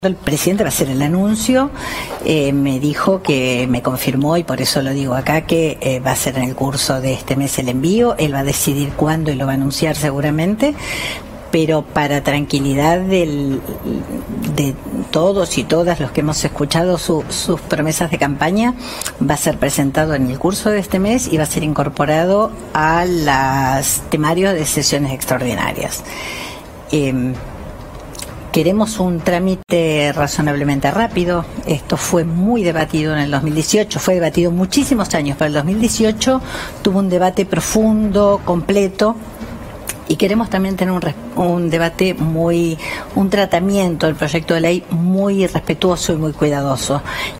El presidente va a hacer el anuncio, me dijo que me confirmó, y por eso lo digo acá, que va a ser en el curso de este mes el envío. Él va a decidir cuándo y lo va a anunciar seguramente, pero para tranquilidad de todos y todas los que hemos escuchado sus promesas de campaña, va a ser presentado en el curso de este mes y va a ser incorporado a los temarios de sesiones extraordinarias. Queremos un trámite razonablemente rápido. Esto fue muy debatido en el 2018, fue debatido muchísimos años, pero el 2018 tuvo un debate profundo, completo, y queremos también tener un debate un tratamiento del proyecto de ley muy respetuoso y muy cuidadoso.